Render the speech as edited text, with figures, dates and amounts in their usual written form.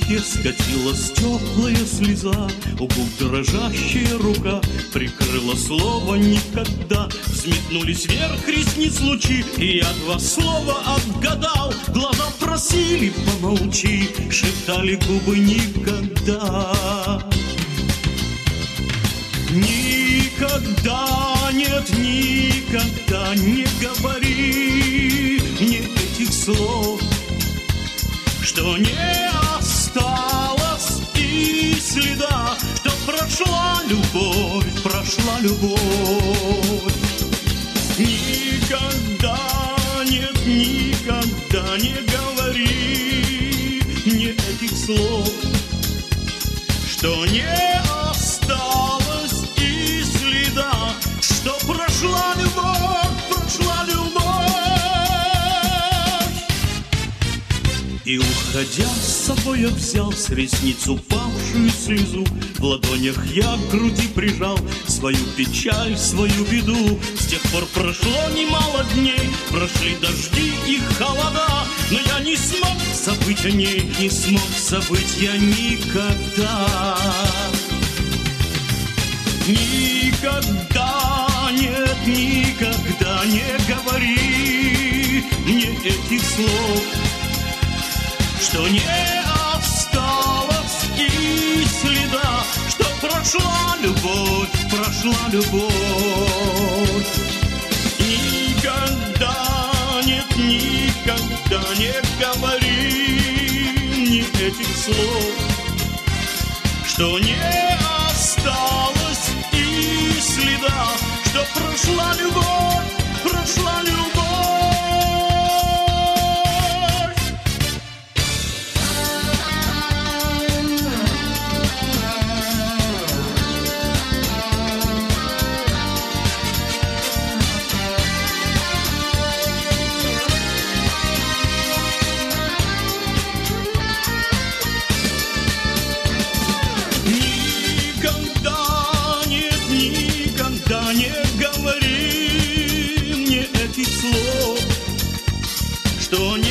щеке скатилась теплая слеза, у губ дрожащая рука прикрыла слово «никогда». Взметнулись вверх ресниц лучи, и я два слова отгадал. Глаза просили «помолчи», шептали губы «никогда». Никогда, нет, никогда не говори мне этих слов, что не осталось и следа, что прошла любовь, прошла любовь. Никогда, нет, никогда не говори мне этих слов, что не осталось и следа, что прошла любовь, прошла любовь. И, уходя, с собой я взял с ресниц упавшую слезу. В ладонях я к груди прижал свою печаль, свою беду. С тех пор прошло немало дней, прошли дожди и холода, но я не смог забыть о ней, не смог забыть я никогда. Никогда, нет, никогда не говори мне этих слов, что не осталось и следа, что прошла любовь, прошла любовь. Никогда, нет, никогда не говори мне этих слов, что не осталось и следа, что прошла любовь, прошла любовь. Не говори мне этих слов, что не